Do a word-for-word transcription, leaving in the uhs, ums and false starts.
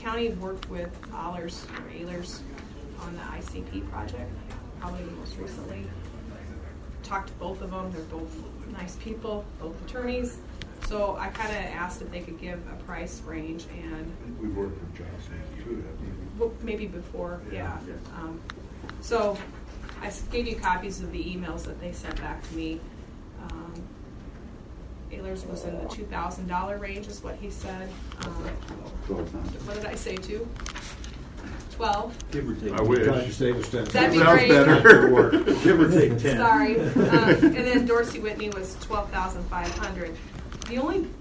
county worked with Allers or Ehlers on the I C P project, probably the most recently. Talked to both of them. They're both nice people, both attorneys. So I kind of asked if they could give a price range, and We've worked with Johnson too, haven't we? well, maybe before, yeah. Yeah. Um, so I s- gave you copies of the emails that they sent back to me. Um, Ehlers was in the two thousand dollar range, is what he said. Um, Twelve hundred. what did I say, two? Twelve. Give or take. I wish. Tried to save us ten. That'd be Sounds great. better. Give or take ten. Sorry. Um, and then Dorsey Whitney was twelve thousand five hundred. The only